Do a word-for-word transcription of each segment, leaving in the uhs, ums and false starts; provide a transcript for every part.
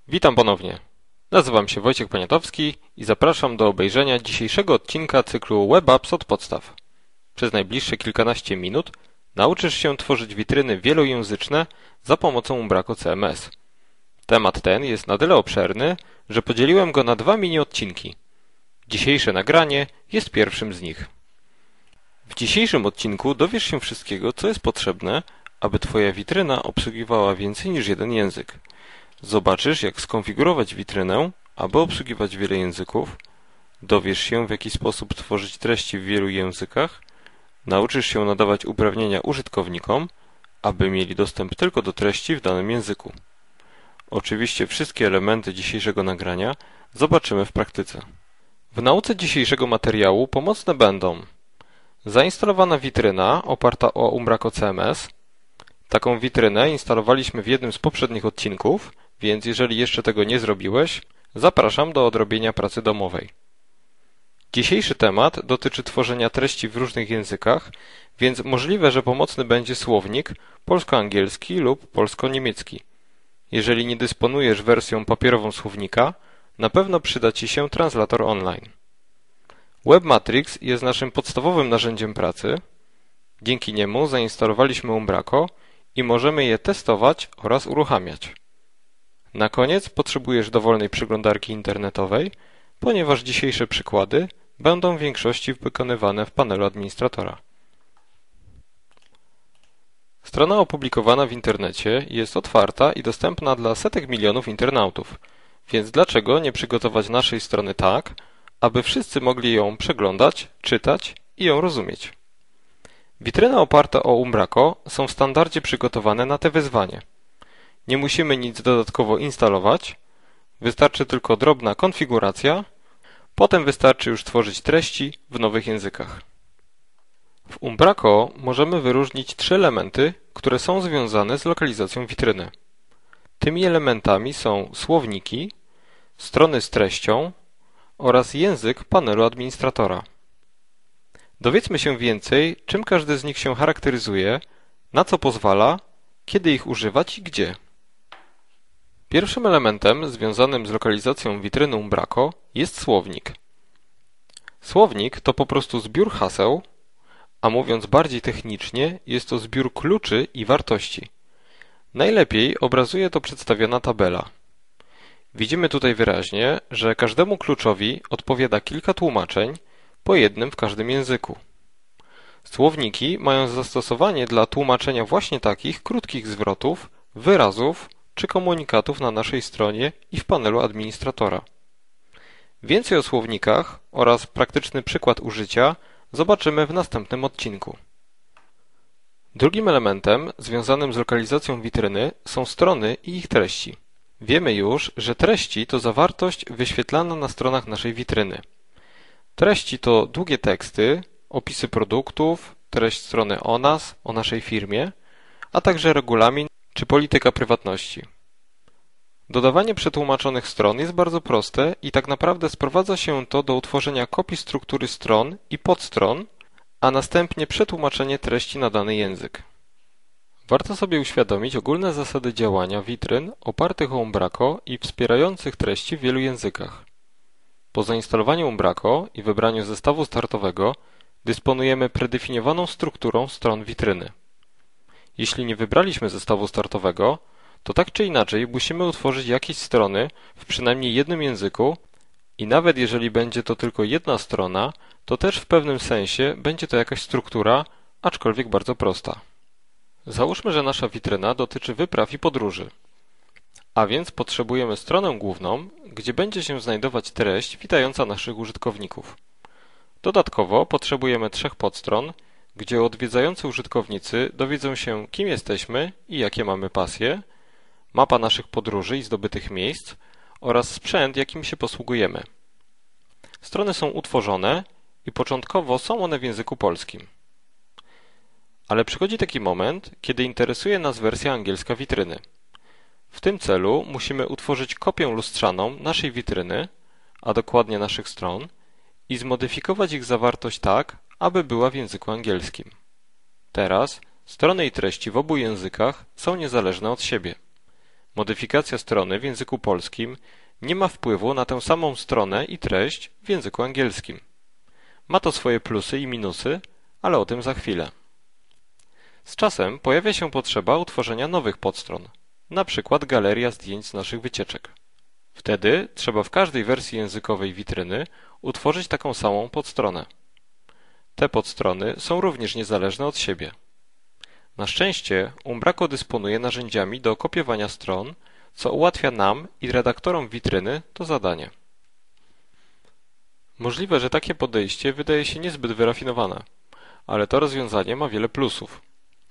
Witam ponownie. Nazywam się Wojciech Poniatowski i zapraszam do obejrzenia dzisiejszego odcinka cyklu Web Apps od podstaw. Przez najbliższe kilkanaście minut nauczysz się tworzyć witryny wielojęzyczne za pomocą Umbraco C M S. Temat ten jest na tyle obszerny, że podzieliłem go na dwa mini odcinki. Dzisiejsze nagranie jest pierwszym z nich. W dzisiejszym odcinku dowiesz się wszystkiego, co jest potrzebne, aby Twoja witryna obsługiwała więcej niż jeden język. Zobaczysz, jak skonfigurować witrynę, aby obsługiwać wiele języków, dowiesz się, w jaki sposób tworzyć treści w wielu językach, nauczysz się nadawać uprawnienia użytkownikom, aby mieli dostęp tylko do treści w danym języku. Oczywiście wszystkie elementy dzisiejszego nagrania zobaczymy w praktyce. W nauce dzisiejszego materiału pomocne będą zainstalowana witryna oparta o Umbraco C M S. Taką witrynę instalowaliśmy w jednym z poprzednich odcinków, więc jeżeli jeszcze tego nie zrobiłeś, zapraszam do odrobienia pracy domowej. Dzisiejszy temat dotyczy tworzenia treści w różnych językach, więc możliwe, że pomocny będzie słownik polsko-angielski lub polsko-niemiecki. Jeżeli nie dysponujesz wersją papierową słownika, na pewno przyda Ci się translator online. Webmatrix jest naszym podstawowym narzędziem pracy. Dzięki niemu zainstalowaliśmy Umbraco i możemy je testować oraz uruchamiać. Na koniec potrzebujesz dowolnej przeglądarki internetowej, ponieważ dzisiejsze przykłady będą w większości wykonywane w panelu administratora. Strona opublikowana w internecie jest otwarta i dostępna dla setek milionów internautów, więc dlaczego nie przygotować naszej strony tak, aby wszyscy mogli ją przeglądać, czytać i ją rozumieć. Witryny oparte o Umbraco są w standardzie przygotowane na te wyzwanie. Nie musimy nic dodatkowo instalować, wystarczy tylko drobna konfiguracja, potem wystarczy już tworzyć treści w nowych językach. W Umbraco możemy wyróżnić trzy elementy, które są związane z lokalizacją witryny. Tymi elementami są słowniki, strony z treścią oraz język panelu administratora. Dowiedzmy się więcej, czym każdy z nich się charakteryzuje, na co pozwala, kiedy ich używać i gdzie. Pierwszym elementem związanym z lokalizacją witryny Umbraco jest słownik. Słownik to po prostu zbiór haseł, a mówiąc bardziej technicznie, jest to zbiór kluczy i wartości. Najlepiej obrazuje to przedstawiona tabela. Widzimy tutaj wyraźnie, że każdemu kluczowi odpowiada kilka tłumaczeń, po jednym w każdym języku. Słowniki mają zastosowanie dla tłumaczenia właśnie takich krótkich zwrotów, wyrazów czy komunikatów na naszej stronie i w panelu administratora. Więcej o słownikach oraz praktyczny przykład użycia zobaczymy w następnym odcinku. Drugim elementem związanym z lokalizacją witryny są strony i ich treści. Wiemy już, że treści to zawartość wyświetlana na stronach naszej witryny. Treści to długie teksty, opisy produktów, treść strony o nas, o naszej firmie, a także regulamin czy polityka prywatności. Dodawanie przetłumaczonych stron jest bardzo proste i tak naprawdę sprowadza się to do utworzenia kopii struktury stron i podstron, a następnie przetłumaczenie treści na dany język. Warto sobie uświadomić ogólne zasady działania witryn opartych o Umbraco i wspierających treści w wielu językach. Po zainstalowaniu Umbraco i wybraniu zestawu startowego dysponujemy predefiniowaną strukturą stron witryny. Jeśli nie wybraliśmy zestawu startowego, to tak czy inaczej musimy utworzyć jakieś strony w przynajmniej jednym języku i nawet jeżeli będzie to tylko jedna strona, to też w pewnym sensie będzie to jakaś struktura, aczkolwiek bardzo prosta. Załóżmy, że nasza witryna dotyczy wypraw i podróży. A więc potrzebujemy stronę główną, gdzie będzie się znajdować treść witająca naszych użytkowników. Dodatkowo potrzebujemy trzech podstron, gdzie odwiedzający użytkownicy dowiedzą się, kim jesteśmy i jakie mamy pasje, mapa naszych podróży i zdobytych miejsc oraz sprzęt, jakim się posługujemy. Strony są utworzone i początkowo są one w języku polskim. Ale przychodzi taki moment, kiedy interesuje nas wersja angielska witryny. W tym celu musimy utworzyć kopię lustrzaną naszej witryny, a dokładnie naszych stron, i zmodyfikować ich zawartość tak, aby była w języku angielskim. Teraz strony i treści w obu językach są niezależne od siebie. Modyfikacja strony w języku polskim nie ma wpływu na tę samą stronę i treść w języku angielskim. Ma to swoje plusy i minusy, ale o tym za chwilę. Z czasem pojawia się potrzeba utworzenia nowych podstron, na przykład galeria zdjęć z naszych wycieczek. Wtedy trzeba w każdej wersji językowej witryny utworzyć taką samą podstronę. Te podstrony są również niezależne od siebie. Na szczęście Umbraco dysponuje narzędziami do kopiowania stron, co ułatwia nam i redaktorom witryny to zadanie. Możliwe, że takie podejście wydaje się niezbyt wyrafinowane, ale to rozwiązanie ma wiele plusów.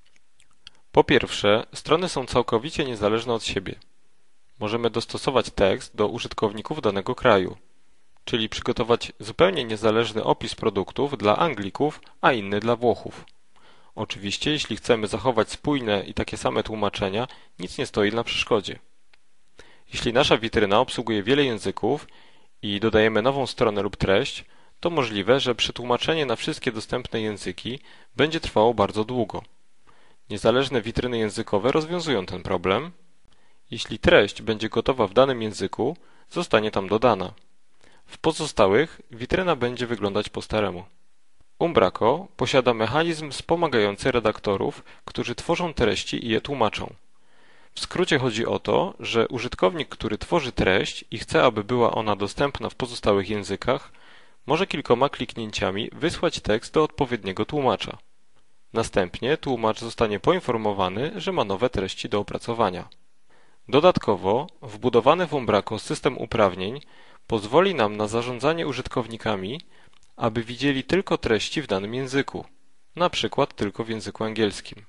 Po pierwsze, strony są całkowicie niezależne od siebie. Możemy dostosować tekst do użytkowników danego kraju, czyli przygotować zupełnie niezależny opis produktów dla Anglików, a inny dla Włochów. Oczywiście, jeśli chcemy zachować spójne i takie same tłumaczenia, nic nie stoi na przeszkodzie. Jeśli nasza witryna obsługuje wiele języków i dodajemy nową stronę lub treść, to możliwe, że przetłumaczenie na wszystkie dostępne języki będzie trwało bardzo długo. Niezależne witryny językowe rozwiązują ten problem. Jeśli treść będzie gotowa w danym języku, zostanie tam dodana. W pozostałych witryna będzie wyglądać po staremu. Umbraco posiada mechanizm wspomagający redaktorów, którzy tworzą treści i je tłumaczą. W skrócie chodzi o to, że użytkownik, który tworzy treść i chce, aby była ona dostępna w pozostałych językach, może kilkoma kliknięciami wysłać tekst do odpowiedniego tłumacza. Następnie tłumacz zostanie poinformowany, że ma nowe treści do opracowania. Dodatkowo, wbudowany w Umbraco system uprawnień pozwoli nam na zarządzanie użytkownikami, aby widzieli tylko treści w danym języku, na przykład tylko w języku angielskim.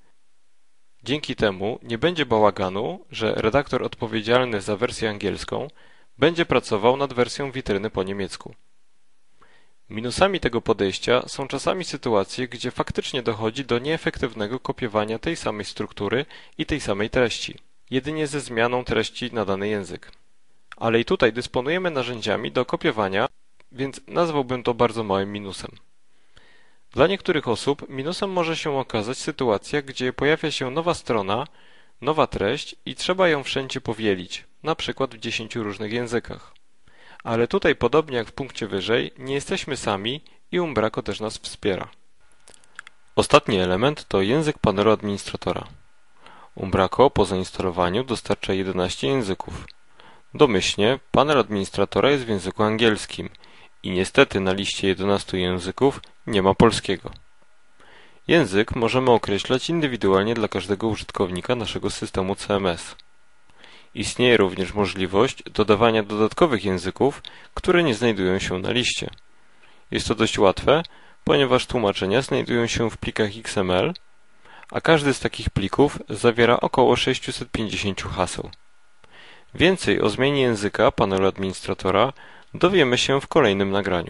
Dzięki temu nie będzie bałaganu, że redaktor odpowiedzialny za wersję angielską będzie pracował nad wersją witryny po niemiecku. Minusami tego podejścia są czasami sytuacje, gdzie faktycznie dochodzi do nieefektywnego kopiowania tej samej struktury i tej samej treści, jedynie ze zmianą treści na dany język. Ale i tutaj dysponujemy narzędziami do kopiowania, więc nazwałbym to bardzo małym minusem. Dla niektórych osób minusem może się okazać sytuacja, gdzie pojawia się nowa strona, nowa treść i trzeba ją wszędzie powielić, na przykład w dziesięciu różnych językach. Ale tutaj, podobnie jak w punkcie wyżej, nie jesteśmy sami i Umbraco też nas wspiera. Ostatni element to język panelu administratora. Umbraco po zainstalowaniu dostarcza jedenaście języków. Domyślnie panel administratora jest w języku angielskim i niestety na liście jedenastu języków nie ma polskiego. Język możemy określać indywidualnie dla każdego użytkownika naszego systemu C M S. Istnieje również możliwość dodawania dodatkowych języków, które nie znajdują się na liście. Jest to dość łatwe, ponieważ tłumaczenia znajdują się w plikach X M L, a każdy z takich plików zawiera około sześćset pięćdziesiąt haseł. Więcej o zmianie języka panelu administratora dowiemy się w kolejnym nagraniu.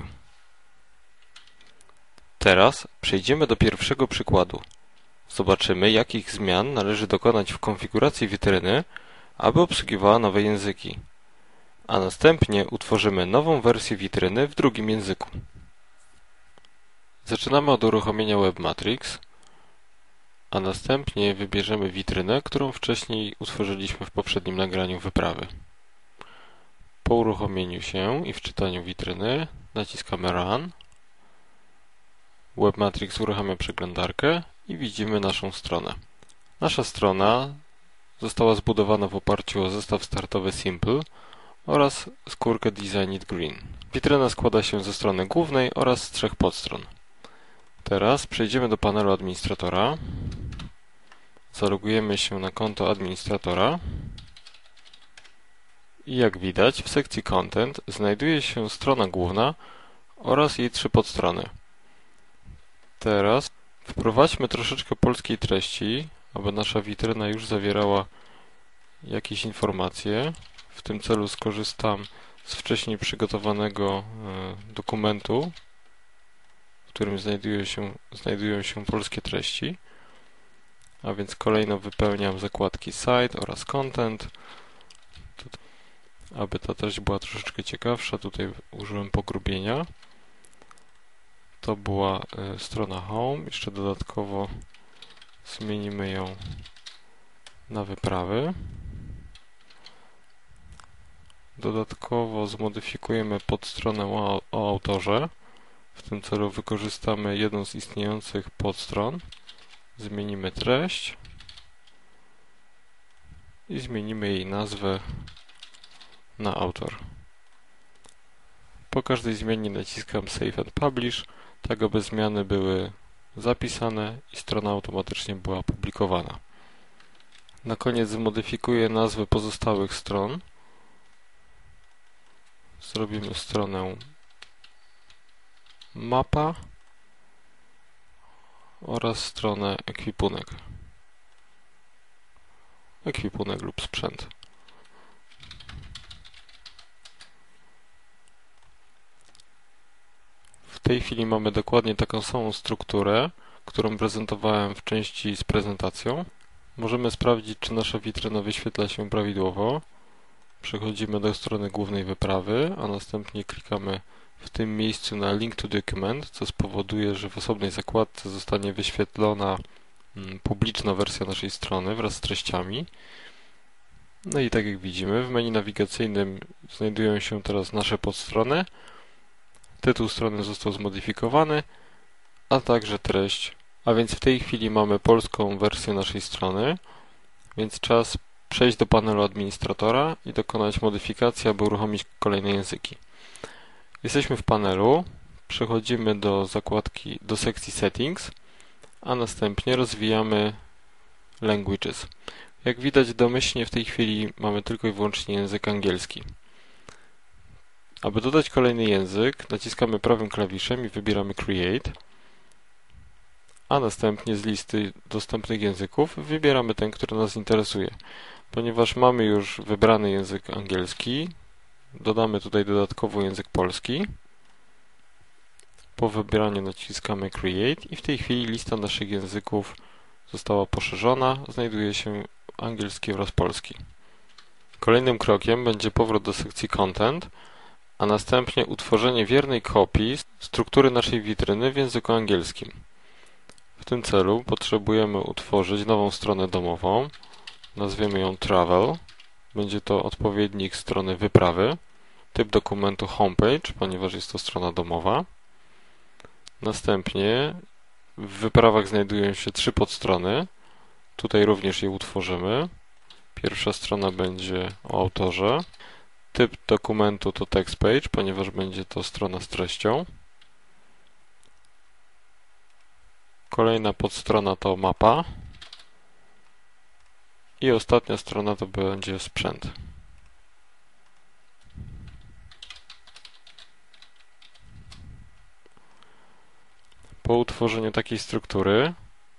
Teraz przejdziemy do pierwszego przykładu. Zobaczymy, jakich zmian należy dokonać w konfiguracji witryny, aby obsługiwała nowe języki, a następnie utworzymy nową wersję witryny w drugim języku. Zaczynamy od uruchomienia WebMatrix, a następnie wybierzemy witrynę, którą wcześniej utworzyliśmy w poprzednim nagraniu wyprawy. Po uruchomieniu się i wczytaniu witryny naciskamy Run. WebMatrix uruchamia przeglądarkę i widzimy naszą stronę. Nasza strona została zbudowana w oparciu o zestaw startowy Simple oraz skórkę Design It Green. Witryna składa się ze strony głównej oraz z trzech podstron. Teraz przejdziemy do panelu administratora. Zalogujemy się na konto administratora. I jak widać, w sekcji Content znajduje się strona główna oraz jej trzy podstrony. Teraz wprowadźmy troszeczkę polskiej treści, aby nasza witryna już zawierała jakieś informacje. W tym celu skorzystam z wcześniej przygotowanego dokumentu, w którym znajdują się, znajdują się polskie treści. A więc kolejno wypełniam zakładki Site oraz Content. Aby ta treść była troszeczkę ciekawsza, tutaj użyłem pogrubienia. To była y, strona Home. Jeszcze dodatkowo zmienimy ją na wyprawy. Dodatkowo zmodyfikujemy podstronę o, o autorze. W tym celu wykorzystamy jedną z istniejących podstron. Zmienimy treść i zmienimy jej nazwę na autor. Po każdej zmianie naciskam Save and Publish, tak aby zmiany były zapisane i strona automatycznie była publikowana. Na koniec zmodyfikuję nazwy pozostałych stron. Zrobimy stronę mapa oraz stronę ekwipunek. Ekwipunek lub sprzęt. W tej chwili mamy dokładnie taką samą strukturę, którą prezentowałem w części z prezentacją. Możemy sprawdzić, czy nasza witryna wyświetla się prawidłowo. Przechodzimy do strony głównej wyprawy, a następnie klikamy w tym miejscu na Link to Document, co spowoduje, że w osobnej zakładce zostanie wyświetlona publiczna wersja naszej strony wraz z treściami. No i tak jak widzimy, w menu nawigacyjnym znajdują się teraz nasze podstrony. Tytuł strony został zmodyfikowany, a także treść. A więc w tej chwili mamy polską wersję naszej strony, więc czas przejść do panelu administratora i dokonać modyfikacji, aby uruchomić kolejne języki. Jesteśmy w panelu, przechodzimy do zakładki, do sekcji Settings, a następnie rozwijamy Languages. Jak widać domyślnie w tej chwili mamy tylko i wyłącznie język angielski. Aby dodać kolejny język, naciskamy prawym klawiszem i wybieramy Create, a następnie z listy dostępnych języków wybieramy ten, który nas interesuje. Ponieważ mamy już wybrany język angielski, dodamy tutaj dodatkowo język polski. Po wybraniu naciskamy Create i w tej chwili lista naszych języków została poszerzona. Znajduje się angielski oraz polski. Kolejnym krokiem będzie powrót do sekcji Content, a następnie utworzenie wiernej kopii struktury naszej witryny w języku angielskim. W tym celu potrzebujemy utworzyć nową stronę domową. Nazwiemy ją Travel. Będzie to odpowiednik strony wyprawy. Typ dokumentu Homepage, ponieważ jest to strona domowa. Następnie w wyprawach znajdują się trzy podstrony. Tutaj również je utworzymy. Pierwsza strona będzie o autorze. Typ dokumentu to Text Page, ponieważ będzie to strona z treścią. Kolejna podstrona to mapa. I ostatnia strona to będzie sprzęt. Po utworzeniu takiej struktury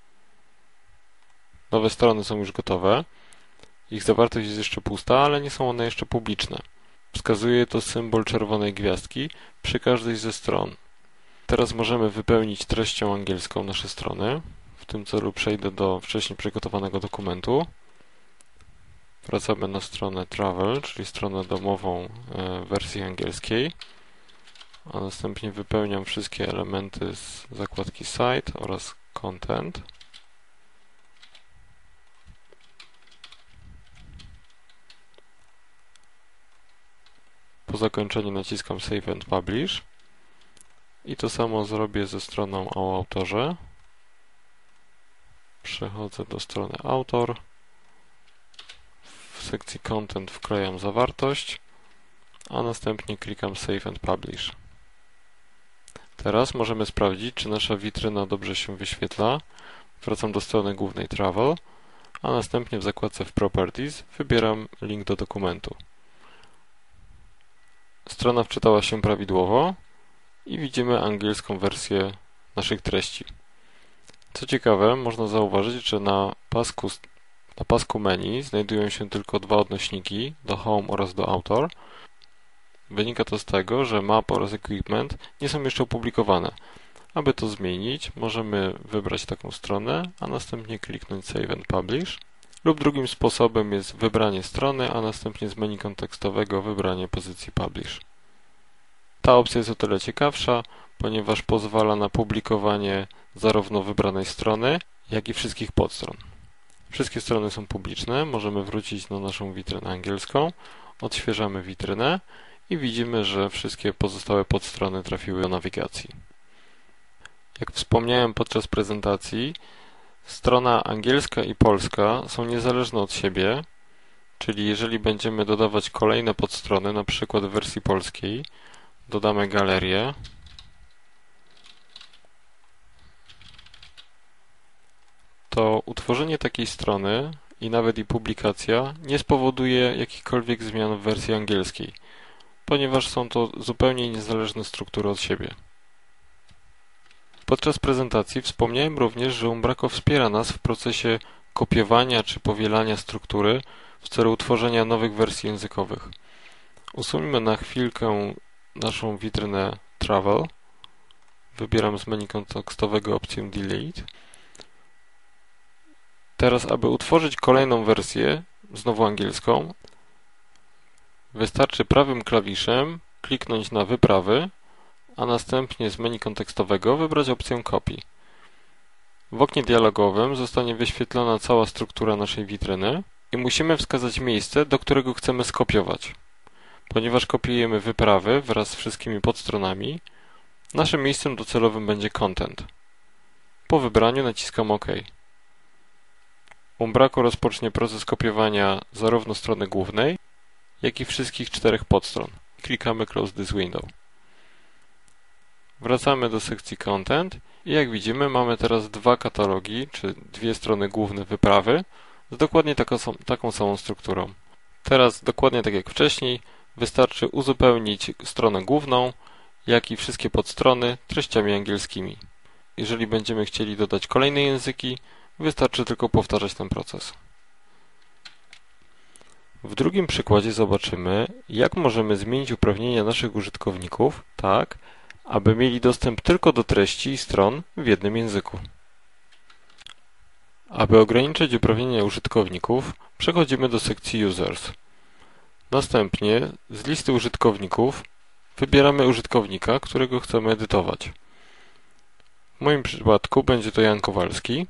nowe strony są już gotowe. Ich zawartość jest jeszcze pusta, ale nie są one jeszcze publiczne. Wskazuje to symbol czerwonej gwiazdki przy każdej ze stron. Teraz możemy wypełnić treścią angielską nasze strony. W tym celu przejdę do wcześniej przygotowanego dokumentu. Wracamy na stronę Travel, czyli stronę domową w wersji angielskiej. A następnie wypełniam wszystkie elementy z zakładki Site oraz Content. Po zakończeniu naciskam Save and Publish. I to samo zrobię ze stroną o autorze. Przechodzę do strony Autor. W sekcji Content wklejam zawartość, a następnie klikam Save and Publish. Teraz możemy sprawdzić, czy nasza witryna dobrze się wyświetla. Wracam do strony głównej Travel, a następnie w zakładce w Properties wybieram link do dokumentu. Strona wczytała się prawidłowo i widzimy angielską wersję naszych treści. Co ciekawe, można zauważyć, że na pasku, na pasku menu znajdują się tylko dwa odnośniki, do Home oraz do Author. Wynika to z tego, że Map oraz Equipment nie są jeszcze opublikowane. Aby to zmienić, możemy wybrać taką stronę, a następnie kliknąć Save and Publish. Lub drugim sposobem jest wybranie strony, a następnie z menu kontekstowego wybranie pozycji Publish. Ta opcja jest o tyle ciekawsza, ponieważ pozwala na publikowanie zarówno wybranej strony, jak i wszystkich podstron. Wszystkie strony są publiczne, możemy wrócić na naszą witrynę angielską Odświeżamy witrynę i widzimy, że wszystkie pozostałe podstrony trafiły do nawigacji. Jak wspomniałem podczas prezentacji, strona angielska i polska są niezależne od siebie, czyli jeżeli będziemy dodawać kolejne podstrony, na przykład w wersji polskiej, dodamy galerię, to utworzenie takiej strony i nawet i publikacja nie spowoduje jakichkolwiek zmian w wersji angielskiej, ponieważ są to zupełnie niezależne struktury od siebie. Podczas prezentacji wspomniałem również, że Umbraco wspiera nas w procesie kopiowania czy powielania struktury w celu utworzenia nowych wersji językowych. Usuńmy na chwilkę naszą witrynę Travel. Wybieram z menu kontekstowego opcję Delete. Teraz, aby utworzyć kolejną wersję, znowu angielską, wystarczy prawym klawiszem kliknąć na wyprawy, a następnie z menu kontekstowego wybrać opcję Copy. W oknie dialogowym zostanie wyświetlona cała struktura naszej witryny i musimy wskazać miejsce, do którego chcemy skopiować. Ponieważ kopiujemy wyprawy wraz z wszystkimi podstronami, naszym miejscem docelowym będzie Content. Po wybraniu naciskam OK. Umbraco rozpocznie proces kopiowania zarówno strony głównej, jak i wszystkich czterech podstron. Klikamy Close this window. Wracamy do sekcji Content i jak widzimy mamy teraz dwa katalogi, czy dwie strony główne wyprawy z dokładnie taką, taką samą strukturą. Teraz dokładnie tak jak wcześniej wystarczy uzupełnić stronę główną, jak i wszystkie podstrony treściami angielskimi. Jeżeli będziemy chcieli dodać kolejne języki, wystarczy tylko powtarzać ten proces. W drugim przykładzie zobaczymy, jak możemy zmienić uprawnienia naszych użytkowników tak, aby mieli dostęp tylko do treści i stron w jednym języku. Aby ograniczyć uprawnienia użytkowników, przechodzimy do sekcji Users. Następnie z listy użytkowników wybieramy użytkownika, którego chcemy edytować. W moim przypadku będzie to Jan Kowalski.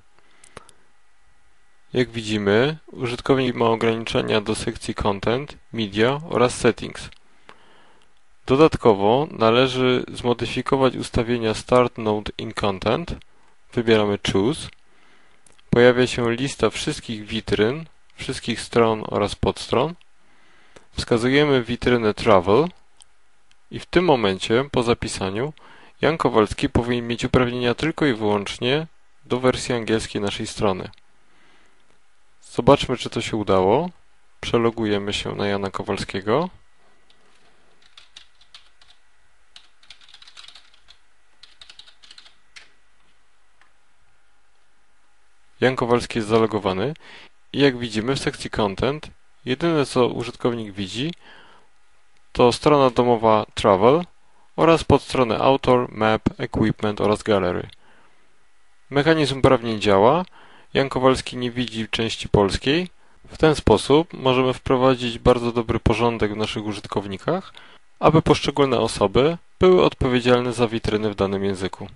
Jak widzimy, użytkownik ma ograniczenia do sekcji Content, Media oraz Settings. Dodatkowo należy zmodyfikować ustawienia Start Node in Content. Wybieramy Choose. Pojawia się lista wszystkich witryn, wszystkich stron oraz podstron. Wskazujemy witrynę Travel i w tym momencie, po zapisaniu, Jan Kowalski powinien mieć uprawnienia tylko i wyłącznie do wersji angielskiej naszej strony. Zobaczmy, czy to się udało. Przelogujemy się na Jana Kowalskiego. Jan Kowalski jest zalogowany i jak widzimy w sekcji Content jedyne co użytkownik widzi to strona domowa Travel oraz podstronę Author, Map, Equipment oraz Gallery. Mechanizm uprawnień działa. Jan Kowalski nie widzi części polskiej. W ten sposób możemy wprowadzić bardzo dobry porządek w naszych użytkownikach, aby poszczególne osoby były odpowiedzialne za witryny w danym języku.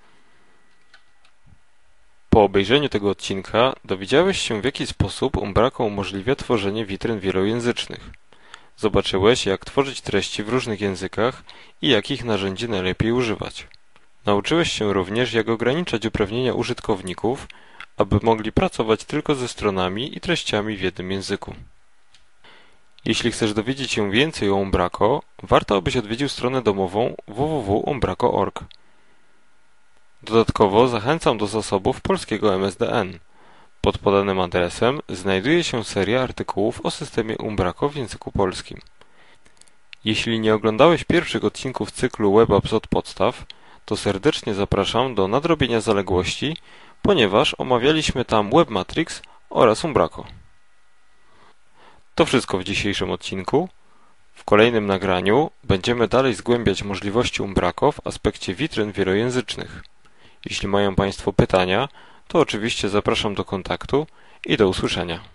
Po obejrzeniu tego odcinka dowiedziałeś się, w jaki sposób Umbraco umożliwia tworzenie witryn wielojęzycznych. Zobaczyłeś, jak tworzyć treści w różnych językach i jakich narzędzi najlepiej używać. Nauczyłeś się również, jak ograniczać uprawnienia użytkowników, aby mogli pracować tylko ze stronami i treściami w jednym języku. Jeśli chcesz dowiedzieć się więcej o Umbraco, warto abyś odwiedził stronę domową w w w kropka umbraco kropka org. Dodatkowo zachęcam do zasobów polskiego M S D N. Pod podanym adresem znajduje się seria artykułów o systemie Umbraco w języku polskim. Jeśli nie oglądałeś pierwszych odcinków cyklu Web Apps od podstaw, to serdecznie zapraszam do nadrobienia zaległości, ponieważ omawialiśmy tam Webmatrix oraz Umbraco. To wszystko w dzisiejszym odcinku. W kolejnym nagraniu będziemy dalej zgłębiać możliwości Umbraco w aspekcie witryn wielojęzycznych. Jeśli mają Państwo pytania, to oczywiście zapraszam do kontaktu i do usłyszenia.